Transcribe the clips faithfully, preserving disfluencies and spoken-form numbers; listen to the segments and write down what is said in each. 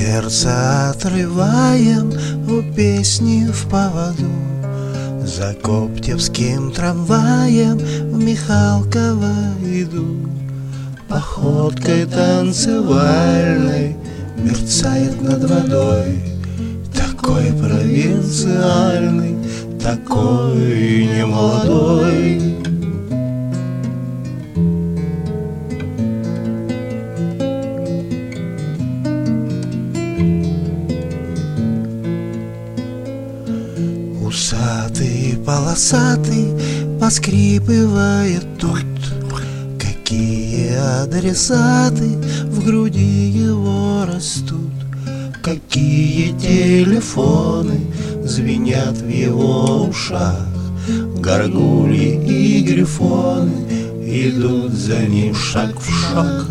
сердце отрываем у песни в поводу. За коптевским трамваем в Михалково иду. Походкой танцевальной мерцает над водой. Такой провинциальный, такой немолодой. Усатый, полосатый поскрипывает тут. Какие адресаты в груди его растут. Какие телефоны звенят в его ушах. Горгульи и грифоны идут за ним шаг в шаг.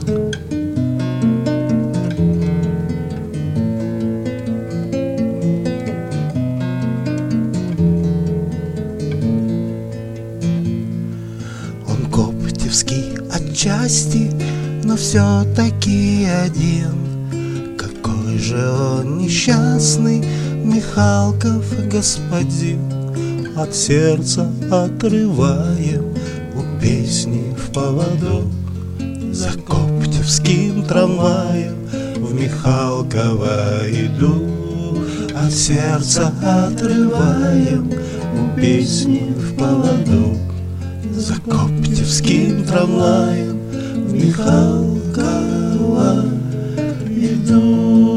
Он коптевский отчасти, но все-таки один. Какой же он несчастный, Михалков господин. От сердца отрываем у песни в поводу. За коптевским трамваем в Михалково иду. От сердца отрываем у песни в поводу. За коптевским трамваем в Михалково иду.